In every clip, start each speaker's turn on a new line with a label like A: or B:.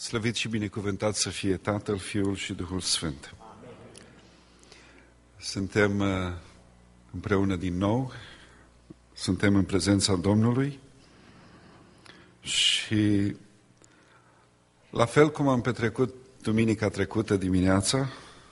A: Slăvit și binecuvântat să fie Tatăl, Fiul și Duhul Sfânt.
B: Amen.
A: Suntem împreună din nou, suntem în prezența Domnului și la fel cum am petrecut duminica trecută dimineața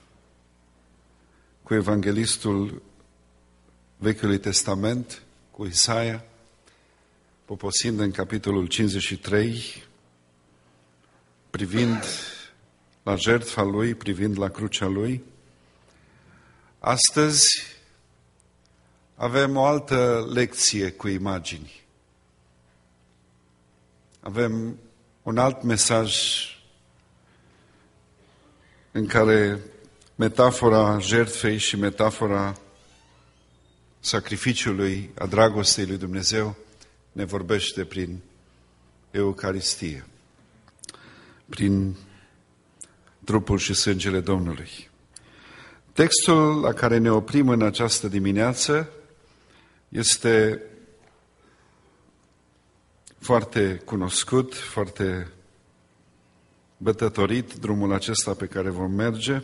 A: cu evanghelistul Vechiului Testament, cu Isaia, poposind în capitolul 53, privind la jertfa lui, privind la crucea lui. Astăzi avem o altă lecție cu imagini. Avem un alt mesaj în care metafora jertfei și metafora sacrificiului, a dragostei lui Dumnezeu ne vorbește prin Eucaristie, prin trupul și sângele Domnului. Textul la care ne oprim în această dimineață este foarte cunoscut, foarte bătătorit, drumul acesta pe care vom merge.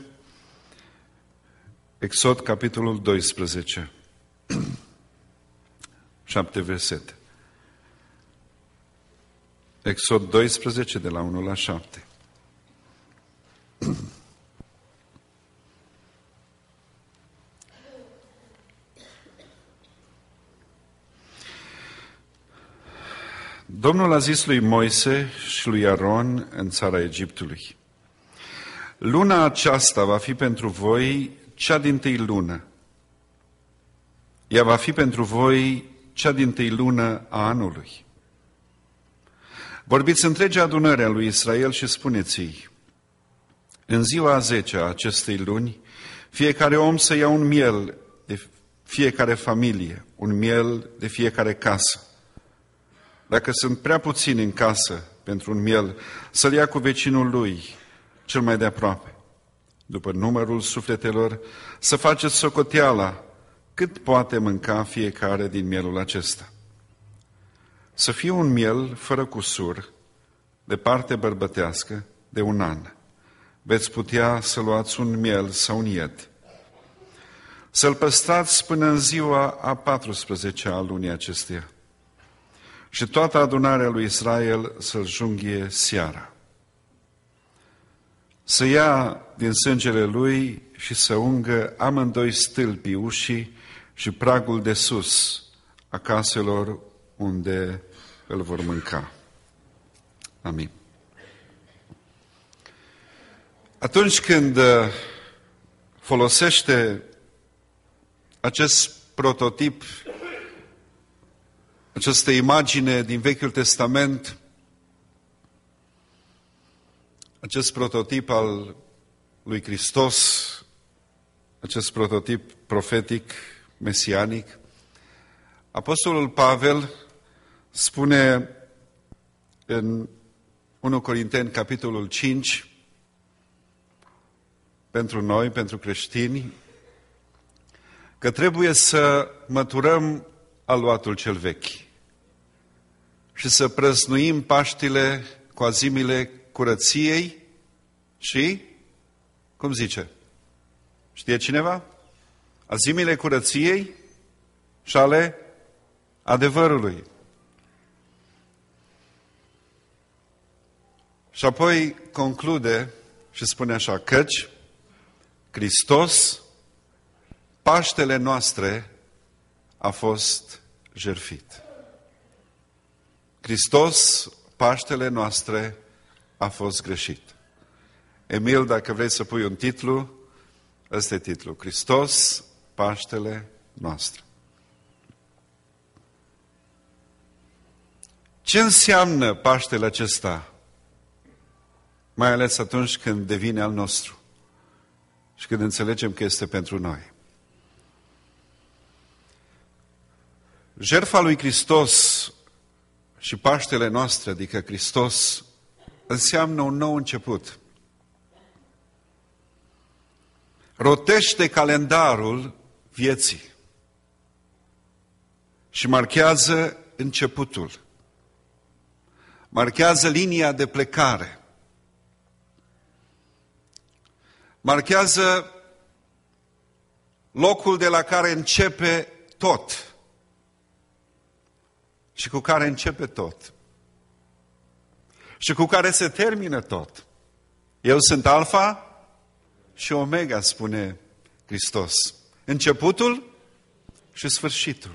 A: Exod, capitolul 12, 7 versete. Exod 12, de la 1 la 7. Domnul a zis lui Moise și lui Aron în țara Egiptului: luna aceasta va fi pentru voi cea dintâi lună. Ea va fi pentru voi cea dintâi lună a anului. Vorbiți întregii adunări a lui Israel și spuneți-i: în ziua a 10-a acestei luni, fiecare om să ia un miel de fiecare familie, un miel de fiecare casă. Dacă sunt prea puțini în casă pentru un miel, să-l ia cu vecinul lui, cel mai de aproape. După numărul sufletelor, să faceți socoteala cât poate mânca fiecare din mielul acesta. Să fie un miel fără cusur, de parte bărbătească, de un an. Veți putea să luați un miel sau un ied. Să-l păstrați până în ziua a 14-a a lunii acesteia. Și toată adunarea lui Israel să-l junghie seara. Să ia din sângele lui și să ungă amândoi stâlpii ușii și pragul de sus a caselor unde îl vor mânca. Amin. Atunci când folosește acest prototip, această imagine din Vechiul Testament, acest prototip al lui Hristos, acest prototip profetic, mesianic, Apostolul Pavel spune în 1 Corinteni, capitolul 5, pentru noi, pentru creștini, că trebuie să măturăm aluatul cel vechi și să prăznuim Paștile cu azimile curăției și, cum zice? Știe cineva? Azimile curăției și ale adevărului. Și apoi conclude și spune așa: căci Hristos, Paștele noastre, a fost jertfit. Hristos, Paștele noastre, a fost greșit. Emil, dacă vrei să pui un titlu, ăsta e titlul: Hristos, Paștele noastre. Ce înseamnă Paștele acesta? Mai ales atunci când devine al nostru și când înțelegem că este pentru noi. Jertfa lui Hristos și Paștele noastre, adică Hristos, înseamnă un nou început. Rotește calendarul vieții și marchează începutul. Marchează linia de plecare. Marchează locul de la care începe tot și cu care începe tot și cu care se termină tot. Eu sunt Alfa și Omega, spune Hristos. Începutul și sfârșitul.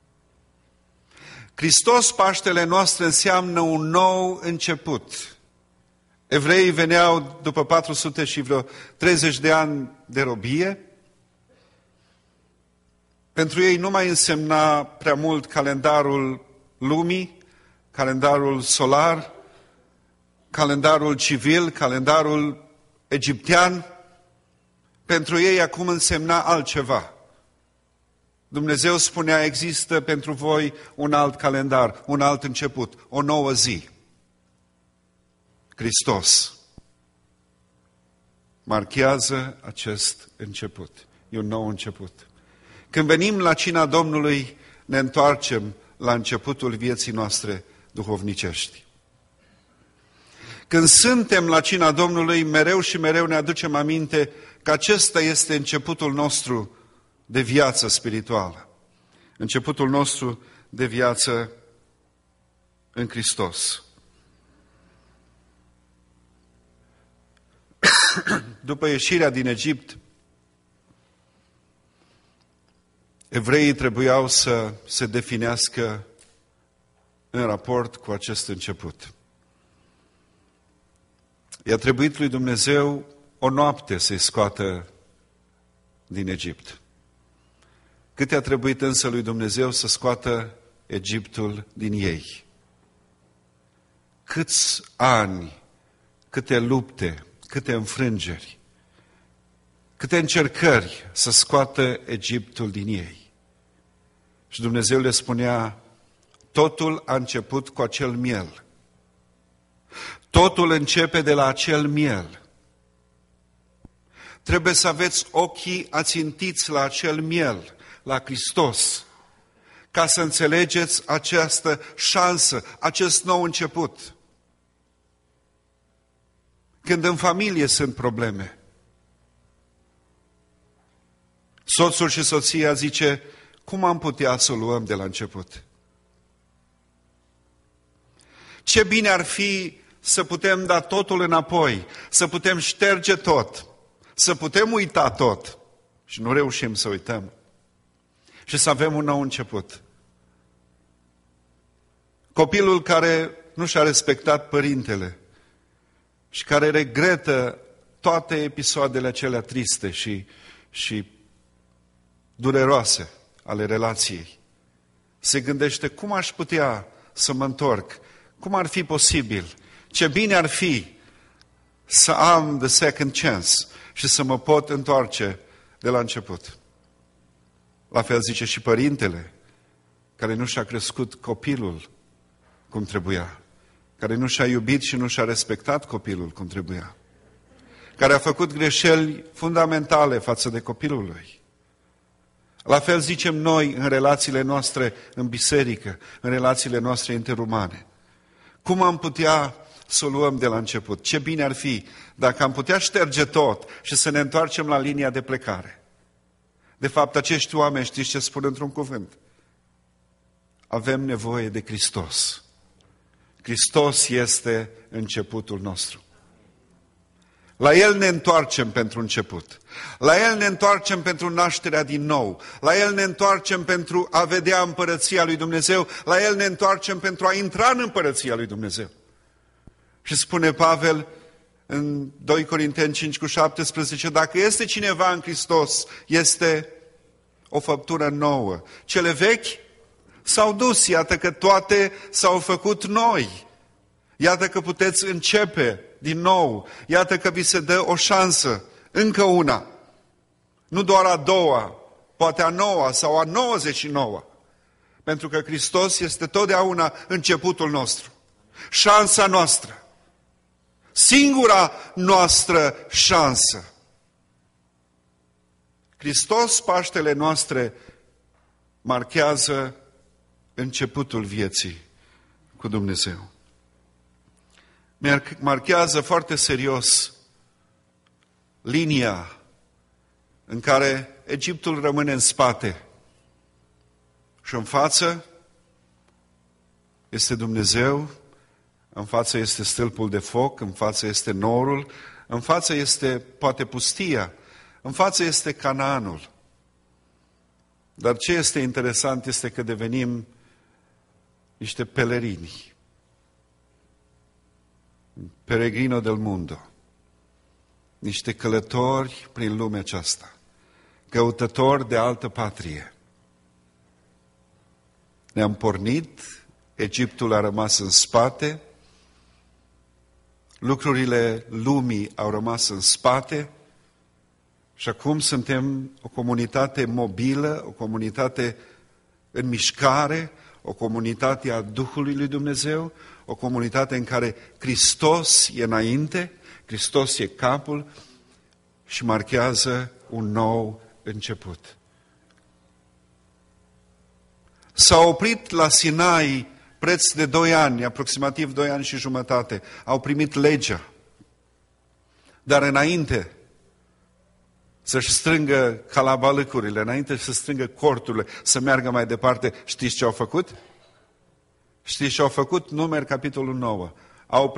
A: Hristos, Paștele noastre, înseamnă un nou început. Evreii veneau după 400 și vreo 30 de ani de robie. Pentru ei nu mai însemna prea mult calendarul lumii, calendarul solar, calendarul civil, calendarul egiptean. Pentru ei acum însemna altceva. Dumnezeu spunea, există pentru voi un alt calendar, un alt început, o nouă zi. Hristos marchează acest început. E un nou început. Când venim la cina Domnului, ne întoarcem la începutul vieții noastre duhovnicești. Când suntem la cina Domnului, mereu și mereu ne aducem aminte că acesta este începutul nostru de viață spirituală. Începutul nostru de viață în Hristos. După ieșirea din Egipt, evreii trebuiau să se definească în raport cu acest început. I-a trebuit lui Dumnezeu o noapte să-i scoată din Egipt. Cât i-a trebuit însă lui Dumnezeu să scoată Egiptul din ei? Câți ani, câte lupte, câte înfrângeri, câte încercări să scoată Egiptul din ei. Și Dumnezeu le spunea, totul a început cu acel miel. Totul începe de la acel miel. Trebuie să aveți ochii ațintiți la acel miel, la Hristos, ca să înțelegeți această șansă, acest nou început. Când în familie sunt probleme, soțul și soția zice, cum am putea să o luăm de la început? Ce bine ar fi să putem da totul înapoi, să putem șterge tot, să putem uita tot și nu reușim să uităm și să avem un nou început. Copilul care nu și-a respectat părintele și care regretă toate episoadele acelea triste și dureroase ale relației, se gândește, cum aș putea să mă întorc? Cum ar fi posibil? Ce bine ar fi să am the second chance și să mă pot întoarce de la început. La fel zice și părintele, care nu și-a crescut copilul cum trebuia, care nu și-a iubit și nu și-a respectat copilul cum trebuia, care a făcut greșeli fundamentale față de copilul lui. La fel zicem noi în relațiile noastre în biserică, în relațiile noastre interumane. Cum am putea să o luăm de la început? Ce bine ar fi dacă am putea șterge tot și să ne întoarcem la linia de plecare. De fapt, acești oameni, știți ce spun într-un cuvânt? Avem nevoie de Hristos. Hristos este începutul nostru. La El ne întoarcem pentru început. La El ne întoarcem pentru nașterea din nou. La El ne întoarcem pentru a vedea împărăția lui Dumnezeu. La El ne întoarcem pentru a intra în împărăția lui Dumnezeu. Și spune Pavel în 2 Corinteni 5:17, dacă este cineva în Hristos, este o făptură nouă. Cele vechi s-au dus, iată că toate s-au făcut noi. Iată că puteți începe din nou. Iată că vi se dă o șansă, încă una. Nu doar a doua, poate a noua sau a 99. Pentru că Hristos este totdeauna începutul nostru. Șansa noastră. Singura noastră șansă. Hristos, Paștele noastre, marchează începutul vieții cu Dumnezeu. Marchează foarte serios linia în care Egiptul rămâne în spate și în față este Dumnezeu, în față este stâlpul de foc, în față este norul, în față este poate pustia, în față este Canaanul. Dar ce este interesant este că devenim niște pelerini, peregrino del mundo, niște călători prin lumea aceasta, căutători de altă patrie. Ne-am pornit, Egiptul a rămas în spate, lucrurile lumii au rămas în spate și acum suntem o comunitate mobilă, o comunitate în mișcare, o comunitate a Duhului lui Dumnezeu, o comunitate în care Hristos e înainte, Hristos e capul și marchează un nou început. S-a oprit la Sinai preț de 2 ani, aproximativ 2 ani și jumătate. Au primit legea. Dar înainte să-și strângă calabalâcurile, înainte să strângă corturile, să meargă mai departe, știți ce au făcut? Știți ce au făcut? Numeri, capitolul 9. Au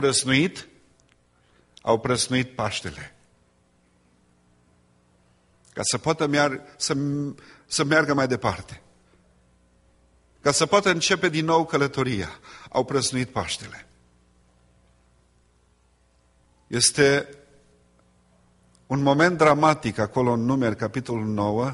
A: prăsnuit Paștele. Ca să poată să meargă mai departe. Ca să poată începe din nou călătoria. Au prăsnuit Paștele. Este un moment dramatic acolo în Numeri, capitolul 9,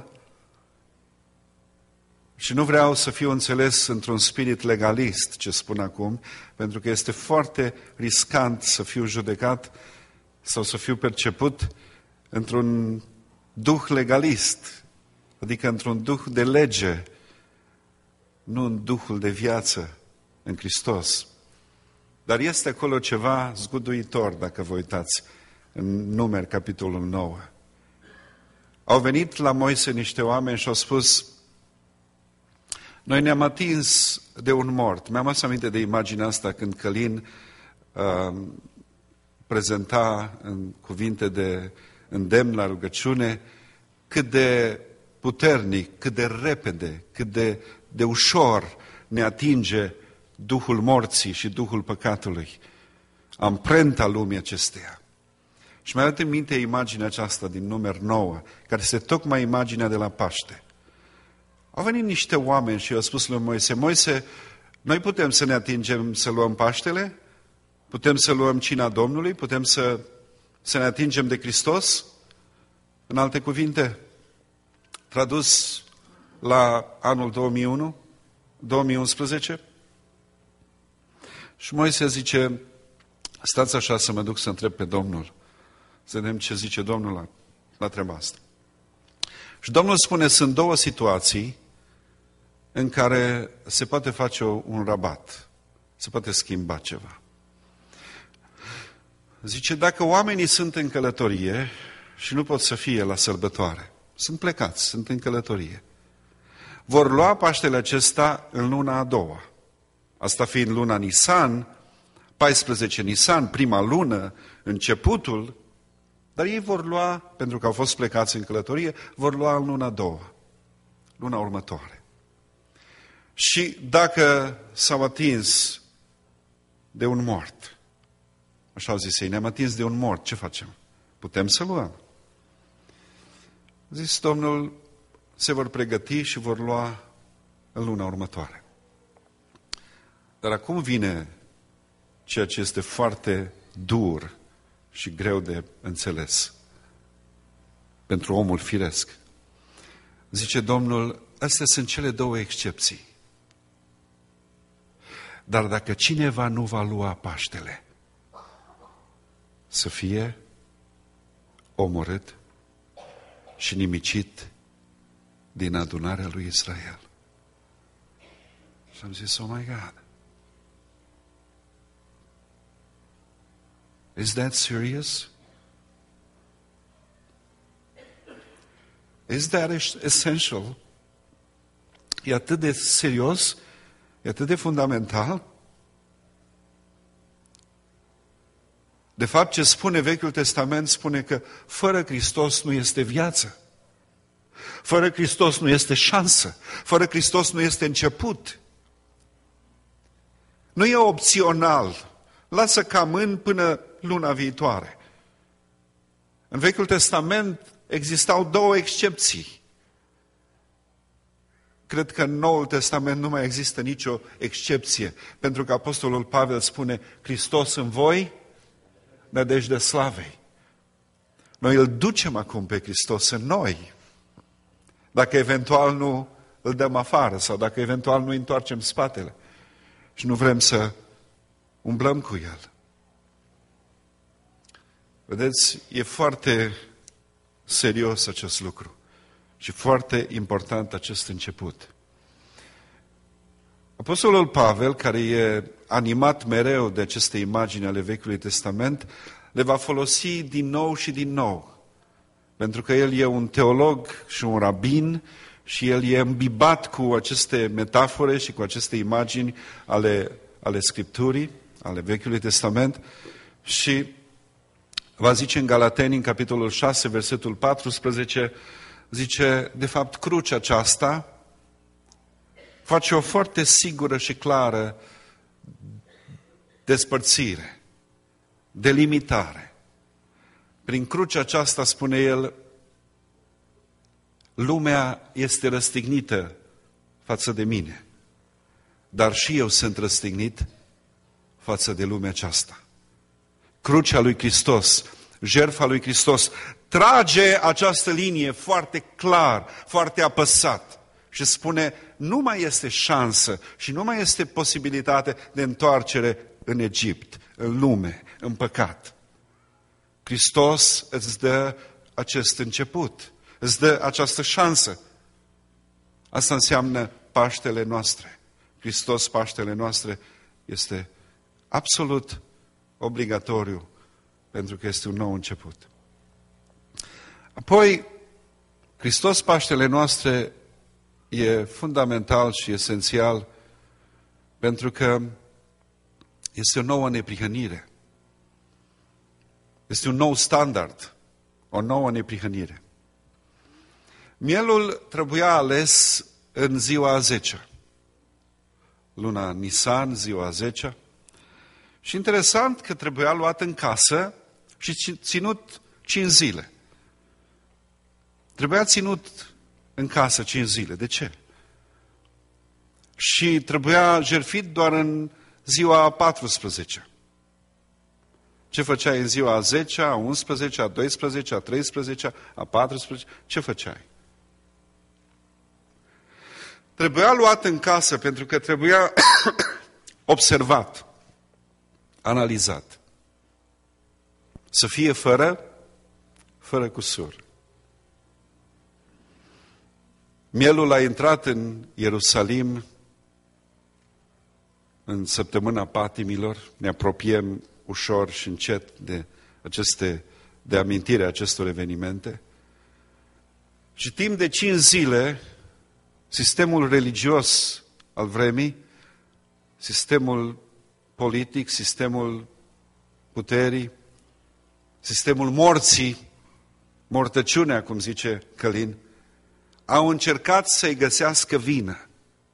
A: și nu vreau să fiu înțeles într-un spirit legalist, ce spun acum, pentru că este foarte riscant să fiu judecat sau să fiu perceput într-un duh legalist, adică într-un duh de lege, nu în duhul de viață în Hristos. Dar este acolo ceva zguduitor, dacă vă uitați, în Numeri, capitolul 9. Au venit la Moise niște oameni și au spus: noi ne-am atins de un mort. Mi-am adus aminte de imaginea asta când Călin prezenta în cuvinte de îndemn la rugăciune cât de puternic, cât de repede, cât de ușor ne atinge Duhul morții și Duhul păcatului, amprenta lumii acesteia. Și mi-a dat în minte imaginea aceasta din Numeri 9, care este tocmai imaginea de la Paște. Au venit niște oameni și i-au spus lui Moise: Moise, noi putem să ne atingem să luăm Paștele? Putem să luăm cina Domnului? Putem să ne atingem de Hristos? În alte cuvinte, tradus la anul 2011. Și Moise zice: stați așa să mă duc să întreb pe Domnul, să vedem ce zice Domnul la treaba asta. Și Domnul spune: sunt 2 situații în care se poate face un rabat, se poate schimba ceva. Zice: dacă oamenii sunt în călătorie și nu pot să fie la sărbătoare, sunt plecați, sunt în călătorie, vor lua Paștele acesta în luna a doua. Asta fiind luna Nisan, 14 Nisan, prima lună, începutul, dar ei vor lua, pentru că au fost plecați în călătorie, vor lua în luna a doua, luna următoare. Și dacă s-au atins de un mort, așa au zis ei, ne-am atins de un mort, ce facem? Putem să luăm. Zis Domnul: se vor pregăti și vor lua în luna următoare. Dar acum vine ceea ce este foarte dur și greu de înțeles pentru omul firesc. Zice Domnul: astea sunt cele 2 excepții. Dar dacă cineva nu va lua Paștele, să fie omorât și nimicit din adunarea lui Israel. Și am zis: oh my God. Is that serious? Is that essential? E atât de serios? E atât de fundamental? De fapt, ce spune Vechiul Testament spune că fără Hristos nu este viață. Fără Hristos nu este șansă. Fără Hristos nu este început. Nu e opțional. Lasă că amân până luna viitoare. În Vechiul Testament existau două excepții. Cred că în Noul Testament nu mai există nicio excepție, pentru că Apostolul Pavel spune, Hristos în voi, nădejdea slavei. Noi îl ducem acum pe Hristos în noi. Dacă eventual nu îl dăm afară sau dacă eventual nu întoarcem spatele și nu vrem să umblăm cu el. Vedeți, e foarte serios acest lucru și foarte important acest început. Apostolul Pavel, care e animat mereu de aceste imagini ale Vechiului Testament, le va folosi din nou și din nou. Pentru că el e un teolog și un rabin și el e îmbibat cu aceste metafore și cu aceste imagini ale Scripturii, ale Vechiului Testament și va zice în Galateni, în capitolul 6, versetul 14, zice, de fapt, crucea aceasta face o foarte sigură și clară despărțire, delimitare. Prin crucea aceasta, spune el, lumea este răstignită față de mine, dar și eu sunt răstignit față de lumea aceasta. Crucea lui Hristos, jertfa lui Hristos, trage această linie foarte clar, foarte apăsat și spune, nu mai este șansă și nu mai este posibilitate de întoarcere în Egipt, în lume, în păcat. Hristos îți dă acest început, îți dă această șansă. Asta înseamnă Paștele noastre. Hristos, Paștele noastre, este absolut obligatoriu pentru că este un nou început. Apoi, Hristos, Paștele noastre, e fundamental și esențial pentru că este o nouă neprihănire. Este un nou standard, o nouă neprihănire. Mielul trebuia ales în ziua a 10-a. Luna Nisan, ziua a 10-a. Și interesant că trebuia luat în casă și ținut 5 zile. Trebuia ținut în casă 5 zile. De ce? Și trebuia jertfit doar în ziua a 14-a. Ce făceai în ziua a 10-a, a 11-a, a 12-a, a 13-a, a 14-a? Ce făceai? Trebuia luat în casă pentru că trebuia observat, analizat. Să fie fără cusur. Mielul a intrat în Ierusalim în săptămâna patimilor. Ne apropiem ușor și încet de amintirea acestor evenimente. Și timp de 5 zile, sistemul religios al vremii, sistemul politic, sistemul puterii, sistemul morții, mortăciunea, cum zice Călin, au încercat să-i găsească vină.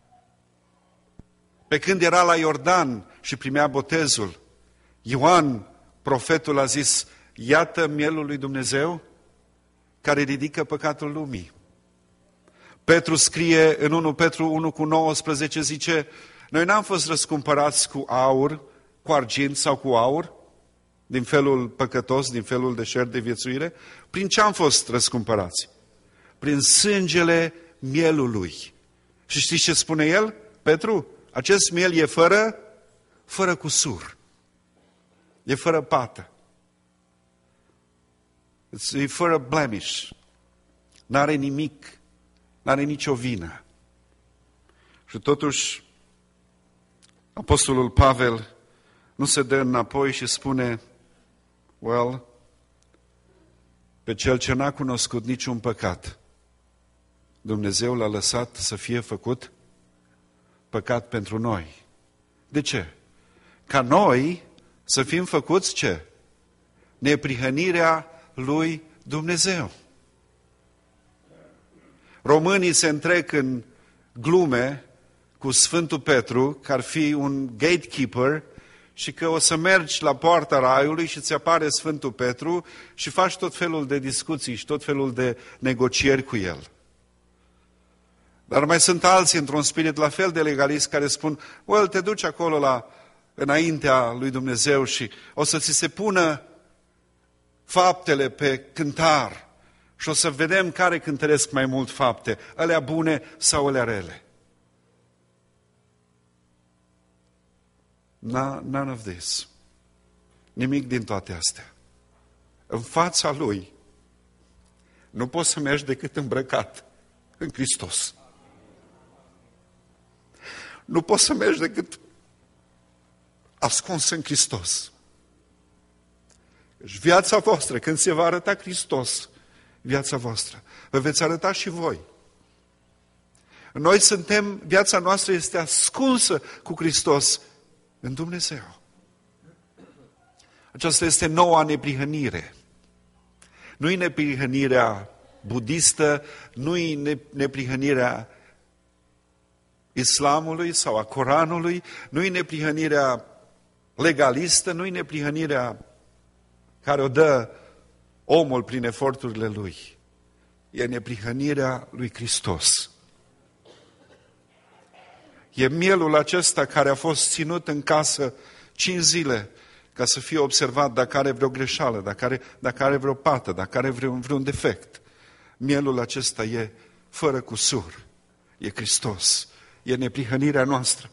A: Pe când era la Iordan și primea botezul, Ioan, profetul, a zis, iată mielul lui Dumnezeu care ridică păcatul lumii. Petru scrie în 1 Petru 1:19, zice, noi n-am fost răscumpărați cu aur, cu argint sau cu aur, din felul păcătos, din felul deșert de viețuire. Prin ce am fost răscumpărați? Prin sângele mielului. Și știți ce spune el, Petru? Acest miel e fără cusur. E fără pată. E fără blemish. N-are nimic. N-are nicio vină. Și totuși, Apostolul Pavel nu se dă înapoi și spune, well, pe cel ce n-a cunoscut niciun păcat, Dumnezeu l-a lăsat să fie făcut păcat pentru noi. De ce? Ca noi să fim făcuți ce? neprihănirea lui Dumnezeu. Românii se întrec în glume cu Sfântul Petru, că ar fi un gatekeeper și că o să mergi la poarta raiului și ți apare Sfântul Petru și faci tot felul de discuții și tot felul de negocieri cu el. Dar mai sunt alții într-un spirit la fel de legalist care spun, te duci acolo înaintea lui Dumnezeu și o să ți se pună faptele pe cântar și o să vedem care cântăresc mai mult fapte, alea bune sau alea rele. None of this. Nimic din toate astea. În fața lui nu poți să mergi decât îmbrăcat în Hristos. Nu poți să mergi decât ascuns în Hristos. Deci viața voastră, când se va arăta Hristos, viața voastră, vă veți arăta și voi. Noi viața noastră este ascunsă cu Hristos în Dumnezeu. Aceasta este noua neprihănire. Nu-i neprihănirea budistă, nu-i neprihănirea islamului sau a Coranului, nu-i neprihănirea legalistă, nu-i neprihănirea care o dă omul prin eforturile lui. E neprihănirea lui Hristos. E mielul acesta care a fost ținut în casă 5 zile ca să fie observat dacă are vreo greșeală, dacă are vreo pată, dacă are vreun defect. Mielul acesta e fără cusur. E Hristos. E neprihănirea noastră.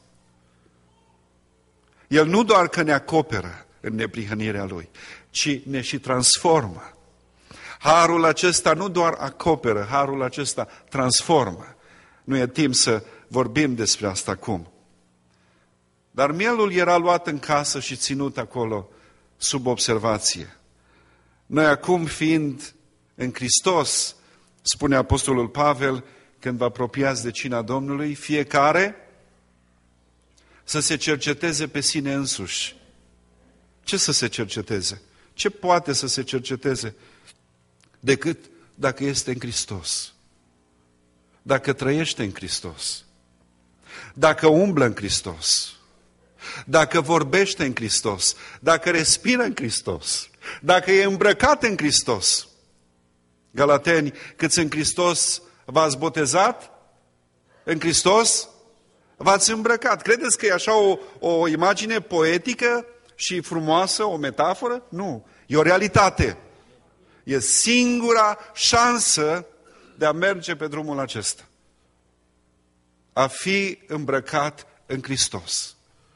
A: El nu doar că ne acoperă în neprihănirea Lui, ci ne și transformă. Harul acesta nu doar acoperă, harul acesta transformă. Nu e timp să vorbim despre asta acum. Dar mielul era luat în casă și ținut acolo sub observație. Noi acum, fiind în Hristos, spune Apostolul Pavel, când vă apropiați de cina Domnului, fiecare să se cerceteze pe sine însuși. Ce să se cerceteze? Ce poate să se cerceteze decât dacă este în Hristos? Dacă trăiește în Hristos? Dacă umblă în Hristos? Dacă vorbește în Hristos? Dacă respiră în Hristos? Dacă e îmbrăcat în Hristos? Galateni, câți în Hristos v-ați botezat? În Hristos v-ați îmbrăcat. Credeți că e așa o imagine poetică și frumoasă, o metaforă? Nu. E o realitate. E singura șansă de a merge pe drumul acesta. A fi îmbrăcat în Hristos.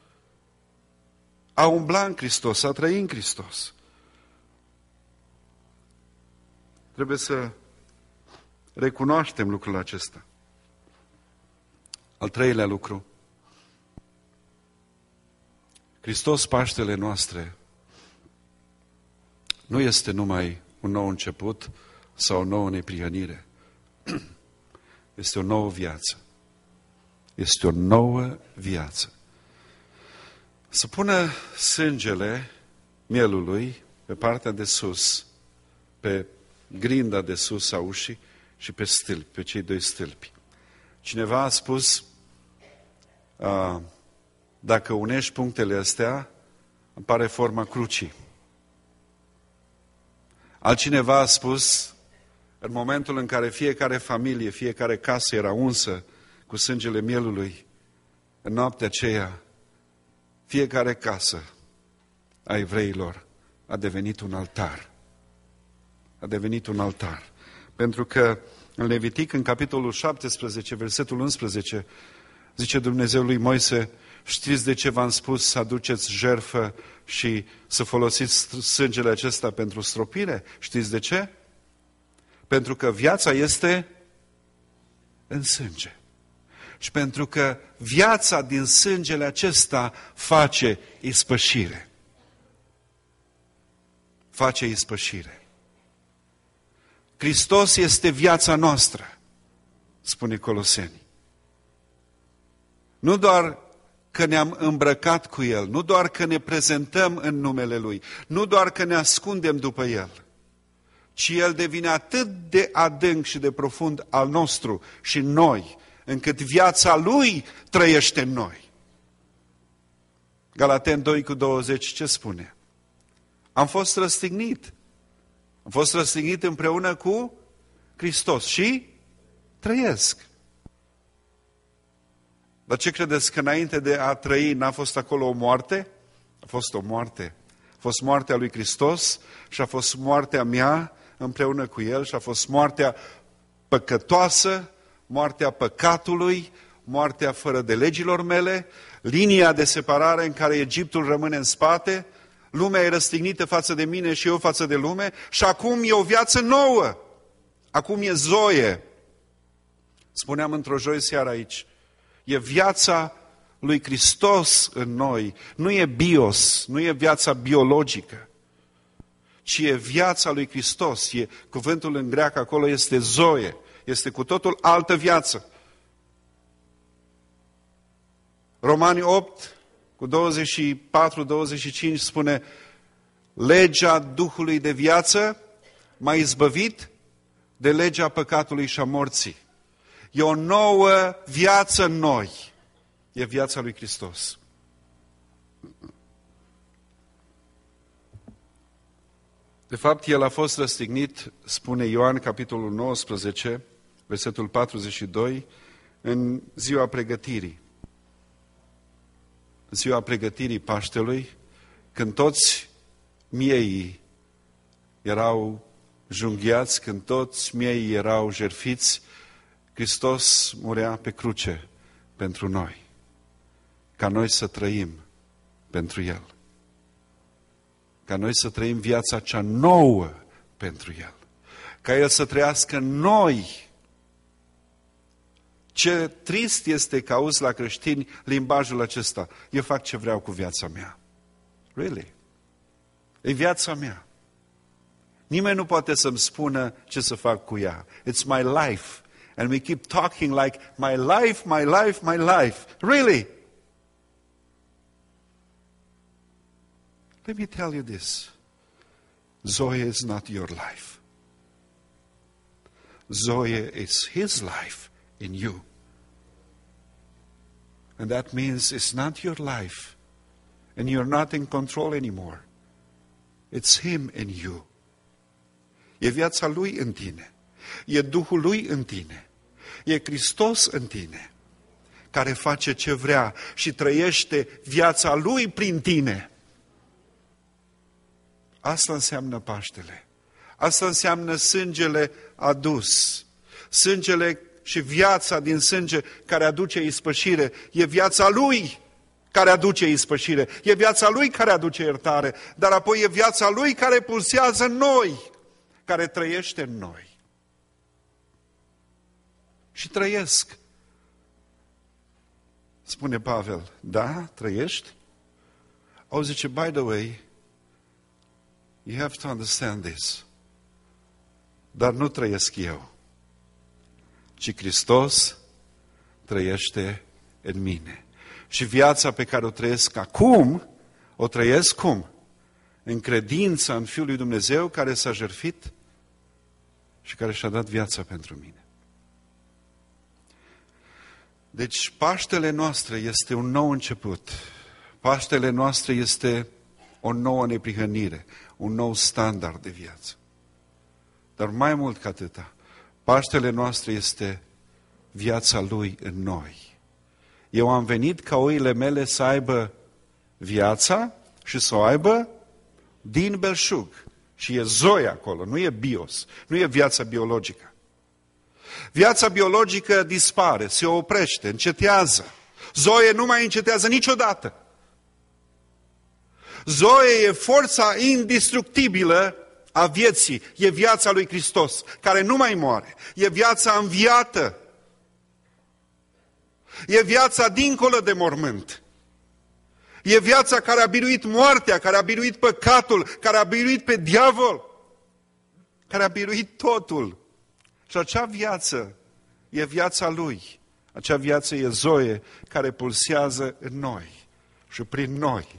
A: A umbla în Hristos, a trăi în Hristos. Trebuie să recunoaștem lucrul acesta. Al treilea lucru. Hristos, Paștele noastre, nu este numai un nou început sau o nouă neprihănire. Este o nouă viață. Este o nouă viață. Să pună sângele mielului pe partea de sus, pe grinda de sus a ușii și pe stâlpi, pe cei 2 stâlpi. Cineva a spus, dacă unești punctele astea, apare forma crucii. Altcineva a spus, în momentul în care fiecare familie, fiecare casă era unsă cu sângele mielului, în noaptea aceea, fiecare casă a evreilor a devenit un altar. A devenit un altar. Pentru că în Levitic, în capitolul 17, versetul 11, zice Dumnezeu lui Moise, știți de ce v-am spus să aduceți jertfă și să folosiți sângele acesta pentru stropire? Știți de ce? Pentru că viața este în sânge. Și pentru că viața din sângele acesta face ispășire. Face ispășire. Hristos este viața noastră, spune Coloseni. Nu doar că ne-am îmbrăcat cu El, nu doar că ne prezentăm în numele Lui, nu doar că ne ascundem după El, ci El devine atât de adânc și de profund al nostru și noi, încât viața Lui trăiește în noi. Galateni 2:20 ce spune? Am fost răstignit. Am fost răstignit împreună cu Hristos și trăiesc. Dar ce credeți, că înainte de a trăi n-a fost acolo o moarte? A fost o moarte. A fost moartea lui Hristos și a fost moartea mea împreună cu El și a fost moartea păcătoasă, moartea păcatului, moartea fără de legilor mele, linia de separare în care Egiptul rămâne în spate, lumea e răstignită față de mine și eu față de lume și acum e o viață nouă. Acum e Zoe. Spuneam într-o joi seară aici, e viața lui Hristos în noi, nu e bios, nu e viața biologică, ci e viața lui Hristos. Cuvântul în greacă acolo este Zoe, este cu totul altă viață. Romani 8:24-25 spune, legea Duhului de viață m-a izbăvit de legea păcatului și a morții. E o nouă viață în noi. E viața lui Hristos. De fapt, El a fost răstignit, spune Ioan, capitolul 19, versetul 42, în ziua pregătirii. În ziua pregătirii Paștelui, când toți mieii erau junghiați, când toți mieii erau jertfiți, Hristos murea pe cruce pentru noi, ca noi să trăim pentru El, ca noi să trăim viața cea nouă pentru El, ca El să trăiască în noi. Ce trist este că auzi la creștini limbajul acesta, eu fac ce vreau cu viața mea. Really? E viața mea. Nimeni nu poate să-mi spună ce să fac cu ea. It's my life. And we keep talking like, my life, my life, my life. Really? Let me tell you this. Zoe is not your life. Zoe is His life in you. And that means it's not your life. And you're not in control anymore. It's Him in you. E viața Lui în tine. E Duhul Lui în tine. E Hristos în tine, care face ce vrea și trăiește viața Lui prin tine. Asta înseamnă Paștele. Asta înseamnă sângele adus. Sângele și viața din sânge care aduce ispășire. E viața Lui care aduce ispășire. E viața Lui care aduce iertare. Dar apoi e viața Lui care pulsează în noi, care trăiește în noi. Și trăiesc. Spune Pavel, da, trăiești? O zice, by the way, you have to understand this. Dar nu trăiesc eu, ci Hristos trăiește în mine. Și viața pe care o trăiesc acum, o trăiesc cum? În credința în Fiul lui Dumnezeu care s-a jertfit și care și-a dat viața pentru mine. Deci Paștele noastre este un nou început. Paștele noastre este o nouă neprihănire, un nou standard de viață. Dar mai mult ca atâta, Paștele noastre este viața Lui în noi. Eu am venit ca oile mele să aibă viața și să o aibă din belșug. Și e Zoe acolo, nu e bios, nu e viața biologică. Viața biologică dispare, se oprește, încetează. Zoe nu mai încetează niciodată. Zoe e forța indestructibilă a vieții. E viața lui Hristos, care nu mai moare. E viața înviată. E viața dincolo de mormânt. E viața care a biruit moartea, care a biruit păcatul, care a biruit pe diavol, care a biruit totul. Și acea viață e viața Lui, Acea viață e Zoe care pulsează în noi și prin noi.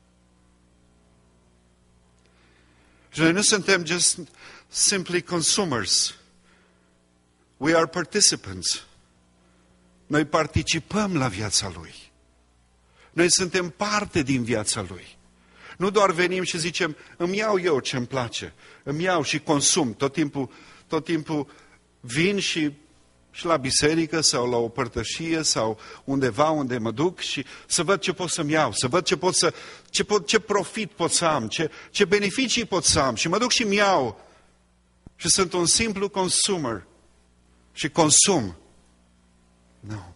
A: Și noi nu suntem just simply consumers. We are participants. Noi participăm la viața Lui. Noi suntem parte din viața Lui. Nu doar venim și zicem, îmi iau eu ce îmi place, îmi iau și consum. Tot timpul vin și la biserică sau la o părtășie sau undeva unde mă duc și să văd ce pot să-mi iau, să văd ce profit pot să am, ce beneficii pot să am. Și mă duc și îmi iau. Și sunt un simplu consumer și consum. Nu.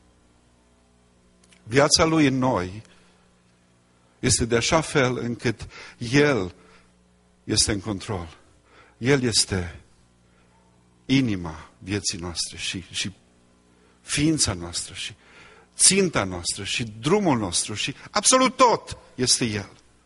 A: Viața Lui în noi este de așa fel încât El este în control. El este inima vieții noastre și ființa noastră și ținta noastră și drumul nostru și absolut tot este El.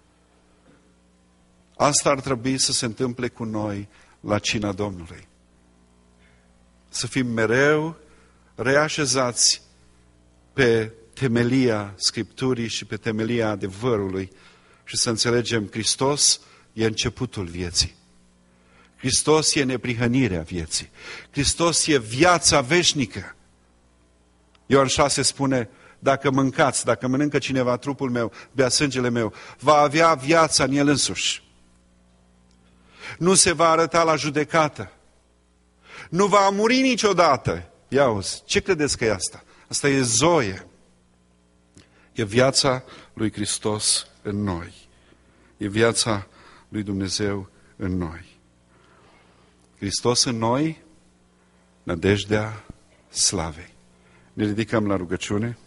A: Asta ar trebui să se întâmple cu noi la cina Domnului. Să fim mereu reașezați pe temelia Scripturii și pe temelia adevărului și să înțelegem Hristos e începutul vieții. Hristos e neprihănirea vieții. Hristos e viața veșnică. Ioan 6 spune, dacă mâncați, dacă mănâncă cineva trupul meu, bea sângele meu, va avea viața în el însuși. Nu se va arăta la judecată. Nu va muri niciodată. Ia uzi, ce credeți că e asta? Asta e Zoe. E viața lui Hristos în noi. E viața lui Dumnezeu în noi. Hristos în noi, nădejdea slavei. Ne ridicăm la rugăciune.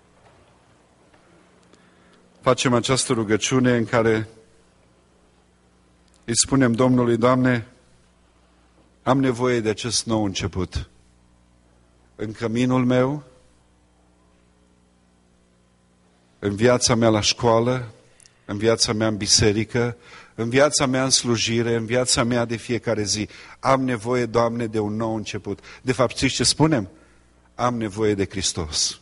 A: Facem această rugăciune în care îi spunem Domnului, Doamne, am nevoie de acest nou început. În căminul meu, în viața mea la școală, în viața mea în biserică, în viața mea în slujire, în viața mea de fiecare zi. Am nevoie, Doamne, de un nou început. De fapt, știți ce spunem? Am nevoie de Hristos.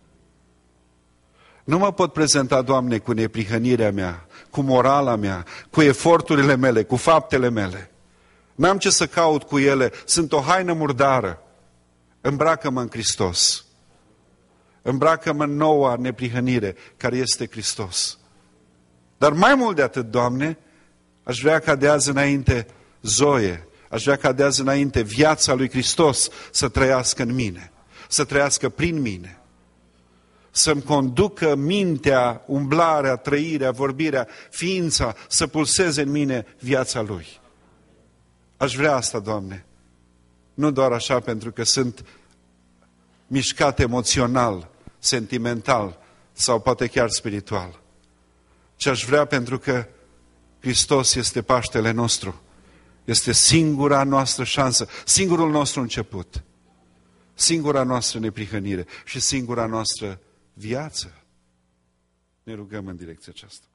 A: Nu mă pot prezenta, Doamne, cu neprihănirea mea, cu morala mea, cu eforturile mele, cu faptele mele. N-am ce să caut cu ele, sunt o haină murdară. Îmbracă-mă în Hristos. Îmbracă-mă în noua neprihănire, care este Hristos. Dar mai mult de atât, Doamne, aș vrea ca de azi înainte Zoe, aș vrea ca de azi înainte viața lui Hristos să trăiască în mine, să trăiască prin mine, să-mi conducă mintea, umblarea, trăirea, vorbirea, ființa, să pulseze în mine viața Lui. Aș vrea asta, Doamne, nu doar așa pentru că sunt mișcat emoțional, sentimental sau poate chiar spiritual, ci aș vrea pentru că Hristos este Paștele nostru, este singura noastră șansă, singurul nostru început, singura noastră neprihănire și singura noastră viață. Ne rugăm în direcția aceasta.